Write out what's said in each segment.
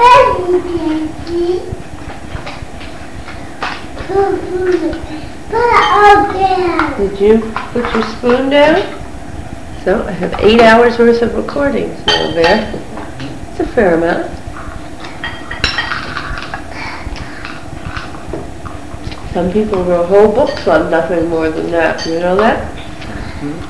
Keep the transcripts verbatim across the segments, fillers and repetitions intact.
Did you put your spoon down? So I have eight hours worth of recordings now there. It's a fair amount. Some people wrote whole books on nothing more than that. You know that? Mm-hmm.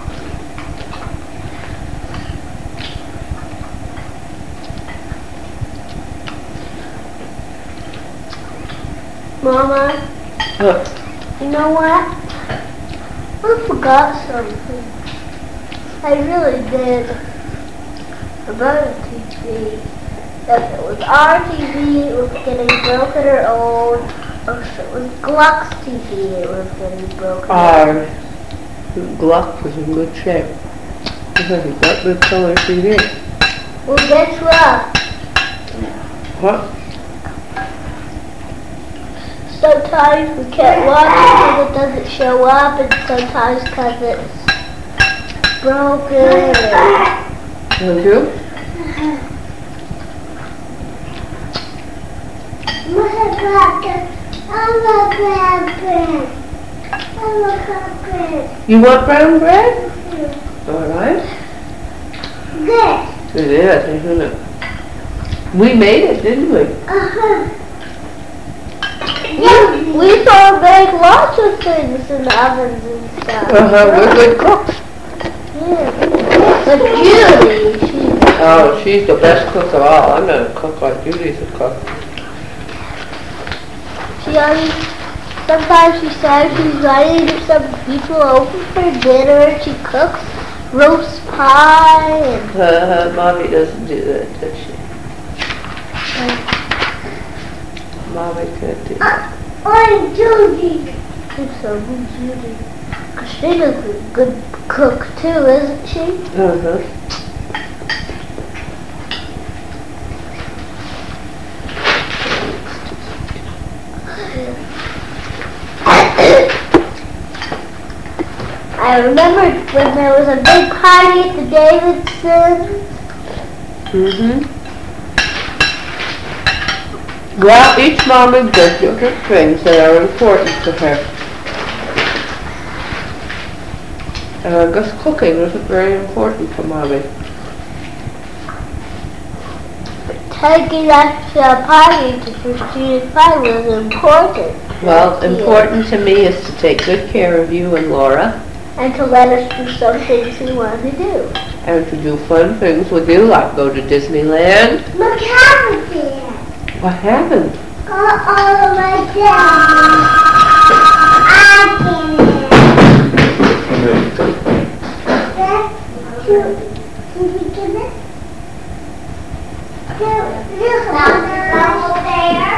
Mama, What? you know what? I forgot something. I really did. About a T V. If it was our T V, it was getting broken or old. Or if it was Gluck's T V, it was getting broken. Our Gluck was in good shape. He got good color T V. Well, guess what? What? Sometimes we can't watch it because it doesn't show up, and sometimes because it's broken. Don't you? You want brown bread? Yeah. All right. This. It is, isn't it? We made it, didn't we? Uh-huh. Yeah, we saw make lots of things in the ovens and stuff. Uh-huh, we're good cooks. Yeah. But Judy, she... Oh, she's the best cook of all. I'm not a cook like Judy's a cook. She always... Sometimes she says she's inviting some people over for dinner and she cooks roast pie and... Uh, Mommy doesn't do that, does she? Mommy can't do that. I'm Judy. Good so good, Judy. Cause she's a good cook too, isn't she? Uh-huh. I remember when there was a big party at the Davidsons. Mm-hmm. Well, each Mommy does different things that are important to her. And I guess cooking isn't very important for Mommy. Taking us to a party to Christina's pie was important. Well, important to me is to take good care of you and Laura. And to let us do some things we want to do. And to do fun things with you, like go to Disneyland. Look happened there. What happened? Go all the way down. I can. Did we get it? Look there.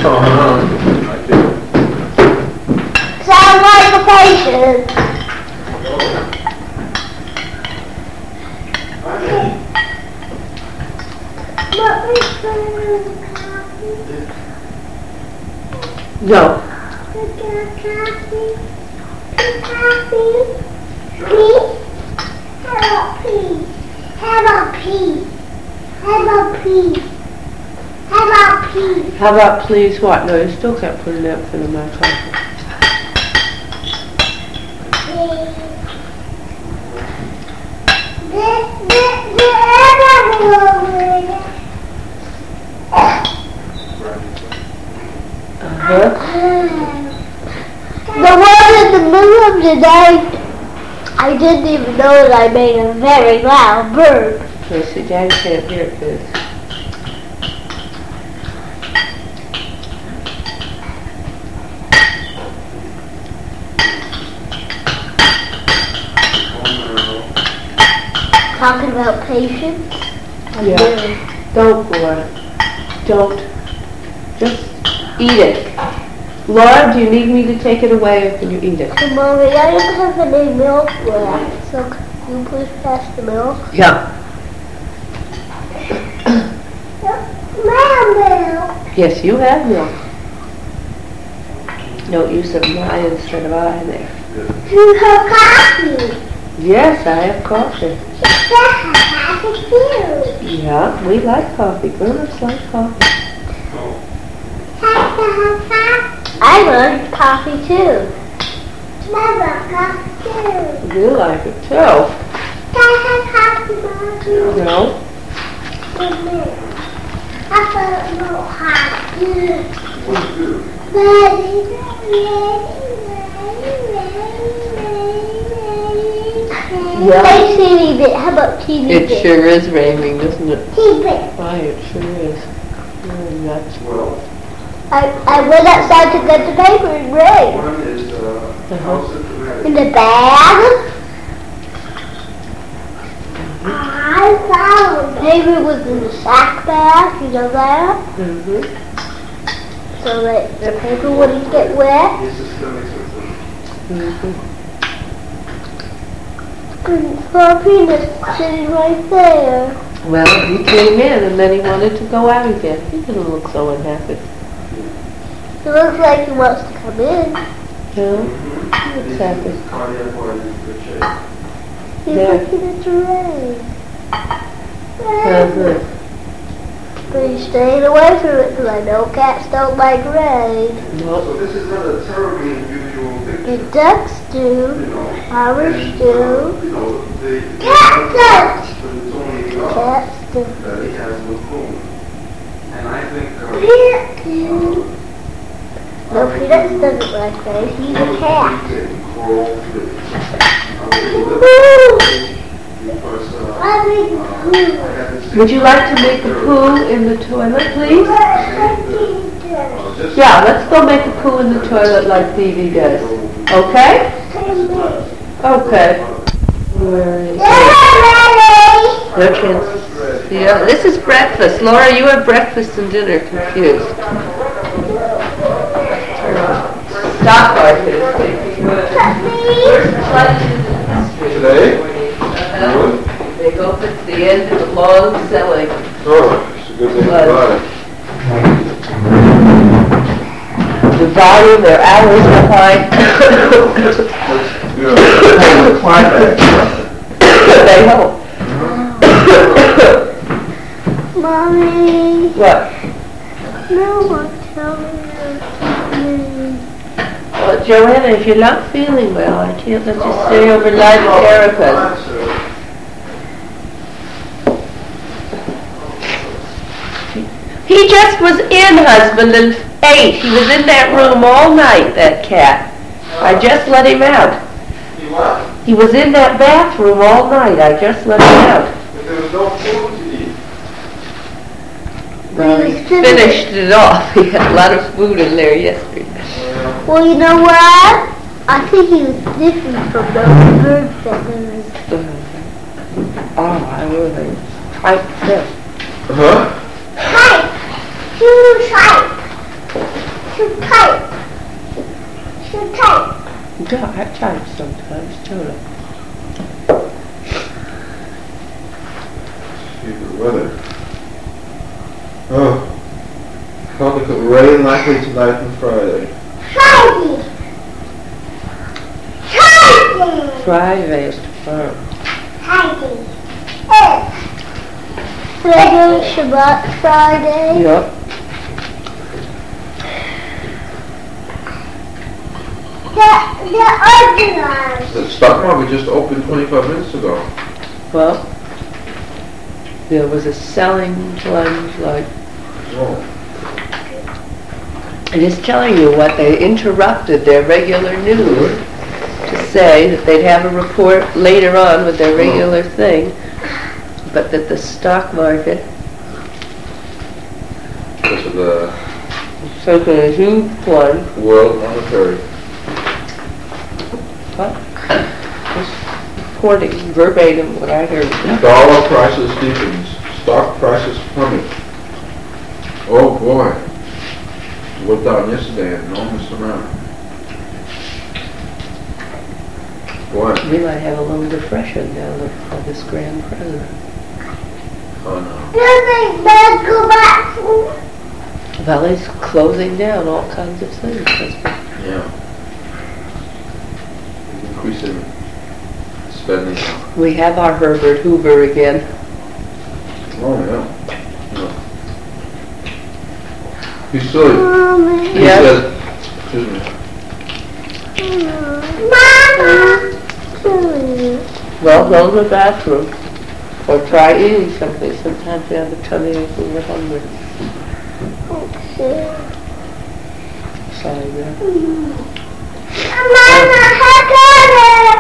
Sound like a patient. No. Coffee? Coffee? Peas? How about peas? How about peas? How about peas? How about peas? How about please what? No, you still can't put a napkin in my coffee. This, this, the other one. Uh-huh. The one in the middle of the night, I didn't even know that I made a very loud burp. So see, Daddy can't hear this. Talking about patience? Yeah. Really. Don't, Laura. Don't. Just eat it. Laura, do you need me to take it away or can you eat it? So, Mommy, I don't have any milk left, so can you please pass the milk? Yeah. My milk. Yes, you have milk. No use of my instead of I there. You have coffee. Yes, I have coffee. Coffee too. Yeah, we like coffee. Grown-ups like coffee. I love coffee too. I love coffee too. You like it too. Can I have coffee, Mommy? No. I thought it was hot. What's good? Yeah. Hey, T V bit. How about T V It bit? sure is raining, doesn't it? T V bit. Why, it sure is. Very nuts. Well, I, I went outside to get the paper and rain. one is uh, House of In Dramatic. the bag. I found paper was in the sack bag, you know that? Mm-hmm. So that the paper wouldn't get wet. This is the mix of them. Mm-hmm. And Papi is sitting right there. Well, he came in and then he wanted to go out again. He didn't look so unhappy. It looks like he wants to come in. No? Mm-hmm. What's happened? Cardiac part is in good shape. He's Yeah. looking at the rain. Uh-huh. But he's staying away from it because I know cats don't like rain. No. So this is not a terribly unusual picture. The ducks You do. know. Ours And, do. uh, you know, the Cat does. but it's only God Cats do. that he has with whom. And I think uh, Peanuts do. No, Peanuts doesn't like rain. He's a cat. Because, uh, I think uh, I had this Would you like to make a poo in the toilet, please? uh, just- Yeah, let's go make a poo in the toilet like Dee Dee does. Okay? Okay. Where is it? No chance. Yeah, this is breakfast. Laura, you have breakfast and dinner confused. Stock market is taking Where's the plunges in history? Today? Uh-huh. They hope it's the end of the long selling. Oh, it's a good thing about it. The volume, their hours behind. Yeah. Climax. They hope. Mommy, What? no one tell me. Well, Joanna, if you're not feeling well, I can't let you stay overnight with Erica's. He just was in, husband, and ate. He was in that room all night, that cat. I just let him out. You what? He was in that bathroom all night. I just let him out. But there was no food to eat. Well, he finished it off. He had a lot of food in there yesterday. Well, you know what? I think he was different from those bird feathers. Oh, I really tight fit. Huh? Tight! Too tight! Too tight! Too tight! Yeah, I tight sometimes, too. Stupid weather. Oh. Thought it could rain likely tonight and Friday. Friday! Friday! Friday is tomorrow. Friday. Eh. Friday, Shabbat, Friday. Yep. The, the organized. The stock market just opened twenty-five minutes ago. Well, there was a selling plunge like, Oh. I'm just telling you what, they interrupted their regular news to say that they'd have a report later on with their regular thing, but that the stock market Because of the took a huge plunge. World Monetary. What? Just reporting verbatim what I heard. Dollar prices deepens. Stock prices plummet. Oh boy. Went down yesterday an enormous amount. What? We might have a little depression now of this grand president. Oh no. Doesn't that go back? Well, he's closing down all kinds of things. That's what- Yeah. He's increasing spending. We have our Herbert Hoover again. Oh, yeah. yeah. He's silly. Mommy. He Yes. says, excuse me. Mama. Well, go to the bathroom. Or try eating something. Sometimes you have a tummy ache when you're hungry. Okay. Sorry, yeah. Mama, how come?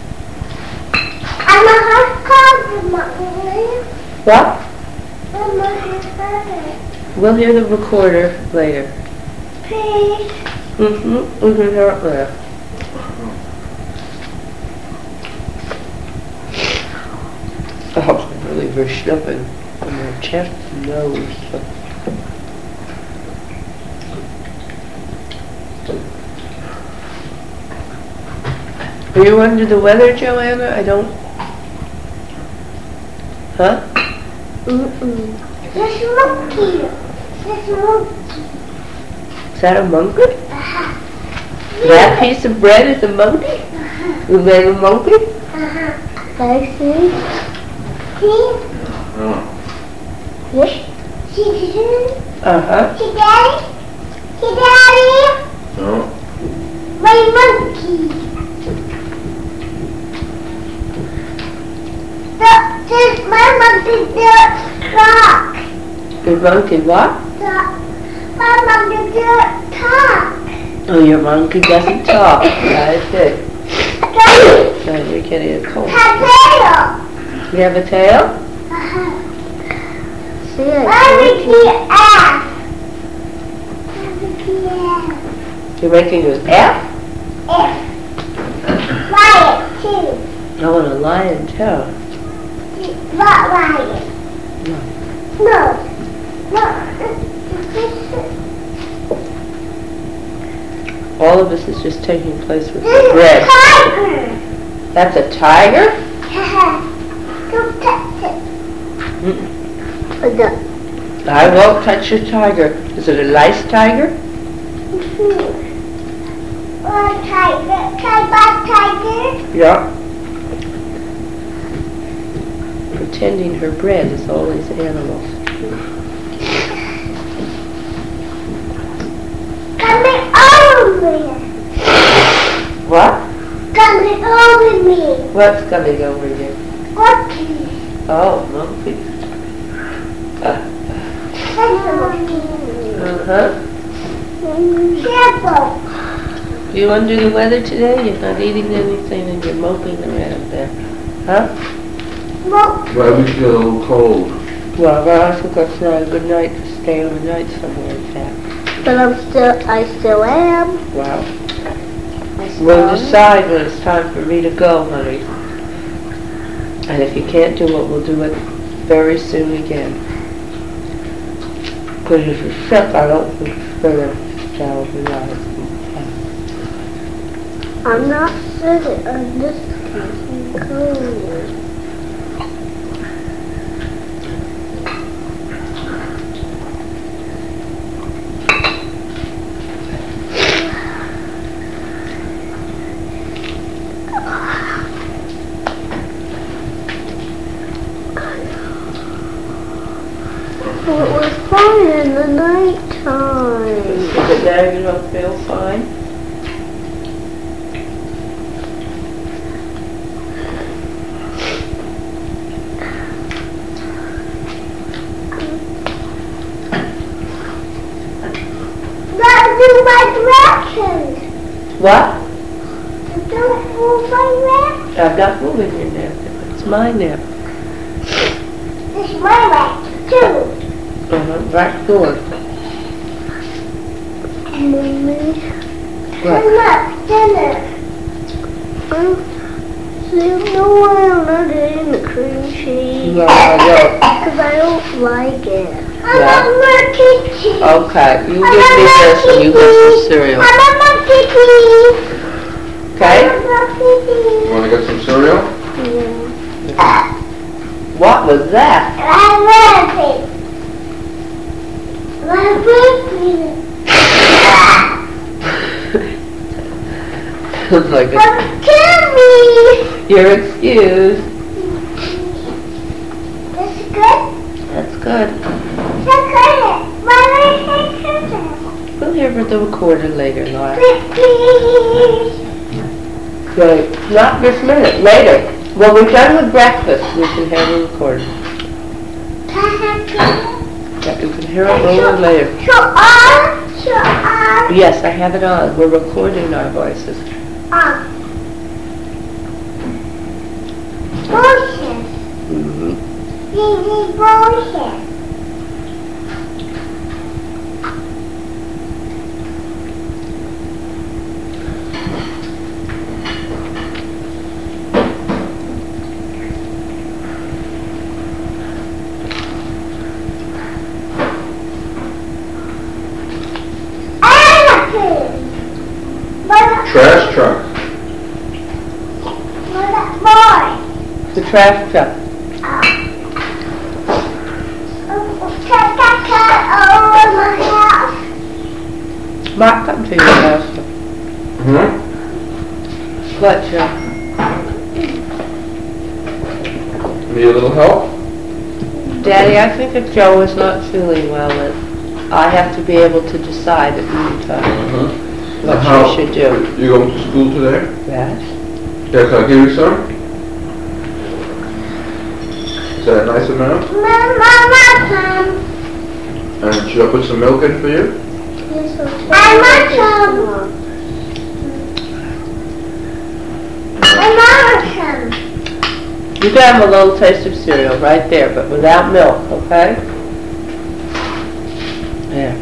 Mama, how come? What? Mama, how come? We'll hear the recorder later. Please. Mm-hmm. We can hear it later. Oh, I'm really verschnipping on my chest and nose. Are you under the weather, Joanna? I don't... Huh? Mm-mm. There's a monkey. There's a monkey. Is that a monkey? Uh-huh. That piece of bread is a monkey? Uh-huh. Is that a monkey? Uh-huh. Can I see? See? Oh. Yes. See, see? Uh-huh. See, Daddy? See, Daddy? No. My monkey. The, the, my monkey did talk. Your monkey what? The, my monkey did talk. Oh, your monkey doesn't talk. I see. Daddy, So you're getting a cold. potato. You have a tail? Uh-huh. See, My I monkey ass. My monkey ass. You're making an F? F. Lion, too. I want a lion tail. What lion? No. No. No. All of this is just taking place with This the is bread. a tiger. That's a tiger? Don't touch it. Mm-mm. No. I won't touch your tiger. Is it a nice tiger? Or tiger. Tiger, tiger. Yeah. Pretending her bread is all these animals. Coming over me. What? Coming over me. What's coming over you? Monkey. Oh, monkey. That's a monkey. Uh-huh. Careful. You under the weather today? You're not eating anything and you're moping around there. Huh? Monkey. Why we feel a little cold. Well, I think that's not a good night to stay overnight somewhere like that. But I'm still, I still am. Wow. I still We'll am. decide when it's time for me to go, honey. And if you can't do it, we'll do it very soon again. Because if you're sick, I don't think it's gonna stay overnight. I'm not sick. I'm just getting cold. It was fine in the night time. But now you don't feel fine? Gotta do my directions. What? Don't move my directions. I'm not moving your nap. It's my nap. This is my way, too. Uh-huh. Back door. Mommy. What? I'm not dinner. I'm there's no way I'm not eating the cream cheese. No, I don't. Because I don't like it. I'm Yeah. a monkey cheese. Okay, you I'm give a me this and you monkey get some cheese. cereal. I'm a monkey cheese. Okay? I'm a monkey cheese. Want to get some cereal? Yeah. What was that? I love it. I love it. Sounds like a, Don't kill me. You're excused. That's good? That's good. That's good. Why would I say We'll hear the recorder later, Laura. Please. Right. Not this minute. Later. When we're done with breakfast, we can hear the recorder. Can I have two? Yeah, you can hear it a little later. So on, so on, Yes, I have it on. We're recording our voices. on. Bullshit. Mm-hmm. Easy bullshit. Trash truck. Boy. The trash truck. Cut, cut, cut over my house. Mark, come to your house. Hmm? What, Joe? Need a little help? Daddy, I think if Joe is not feeling well, that I have to be able to decide at any time Uh-huh. what How- you should do. You going to school today? Yes. Yeah, can I give you some? Is that a nice amount? Mama, mama. And should I put some milk in for you? I want some. I want some. You can have a little taste of cereal right there, but without milk, okay? There.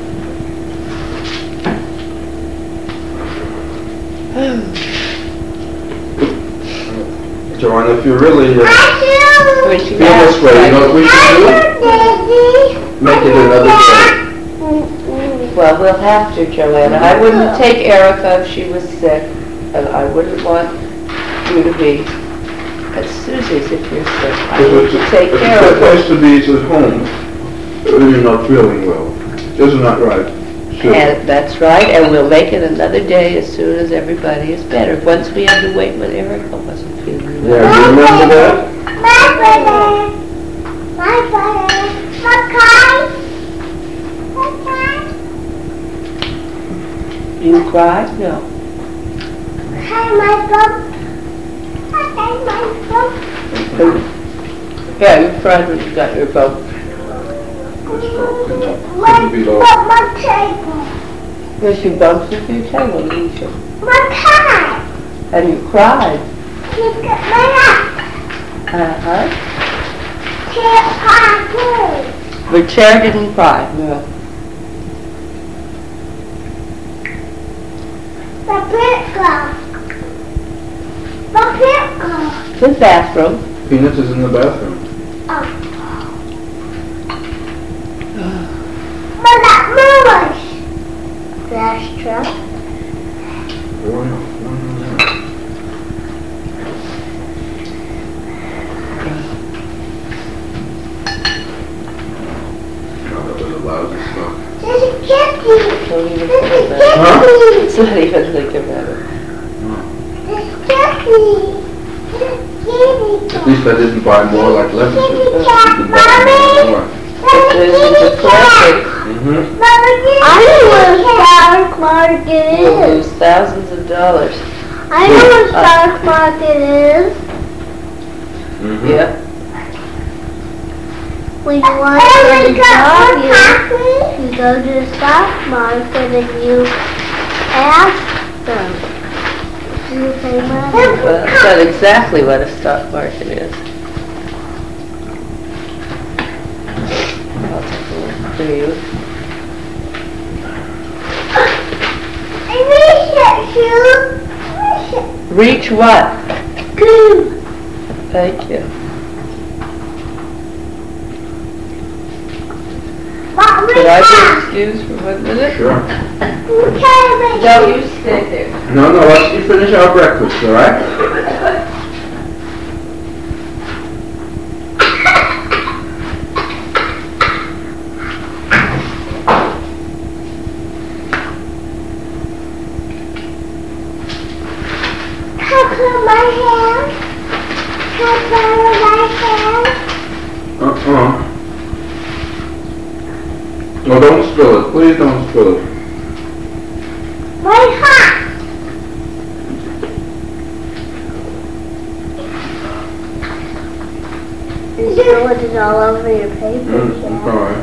Joanna, if you really uh, I When she feel this way, you know what we should do? Make it another day. Well, we'll have to, Joanna. I wouldn't take Erica if she was sick, and I wouldn't want you to be at Susie's if you're sick. I If need it's to take if care it's of her. supposed to be at home, when you're not feeling well. Isn't that right? Sure. And that's right, and we'll make it another day as soon as everybody is better. Once we had to wait when Erica wasn't feeling well. Yeah, you remember that? My brother. My brother. My car. My car. You cried? No. Hi, my bum. Hi, my bum. Yeah, you cried when you got your boat. My, Couldn't be low. but my table. Yes, you bumped into your table, didn't you? My car. And you cried. You got my lap. Uh-huh. Can't find The chair didn't cry, no. The pickle. The pickle. The bathroom. Peanuts is in the bathroom. Oh. But that moves. Trash truck. One, one, one. Oh, that was a lousy smoke. There's a kitty. Don't even There's think a about it. Huh? kitty. Let's not even think about it. There's a kitty. There's a kitty. At least I didn't buy more like lemon juice. You can buy more. There's the collecting. Mm-hmm. I know what a stock market We'll is. lose thousands of dollars. I know what a stock market is. Mm-hmm. Yep. When you want to get a job, you, you go to the stock market and you ask them. Do you pay money? Well, that's not exactly what a stock market is. I'll take a look for you. Reach what? Good. Thank you. Could I be excused for one minute? Sure. No, you stay there. No, no, let's you finish our breakfast, all right? How come my hair? Uh-uh. No, don't spill it. Please don't spill it. Very hot. You spilled it all over your paper. Mm, I'm sorry.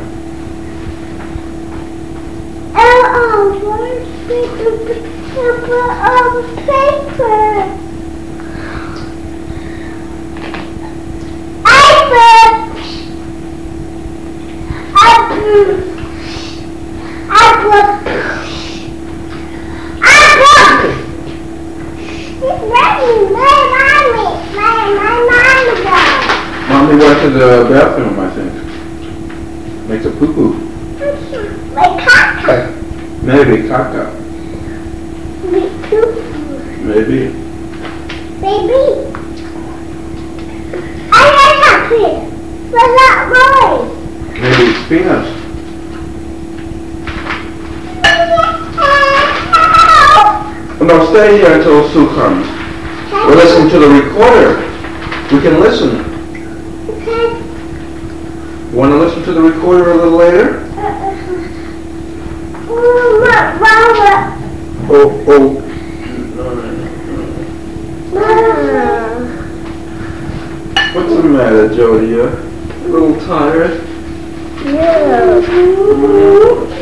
Oh, oh, where's the paper of paper? Mommy went to the bathroom, I think. Makes a poo-poo. Like caca. Maybe caca. Like poo-poo. Maybe. Baby. I like that here. What's that noise? Maybe it's peanuts. No, stay here until Sue comes. We'll listen to the recorder. We can listen. Okay. You want to listen to the recorder a little later? Oh, oh. What's the matter, Jody? You a little tired? Yeah.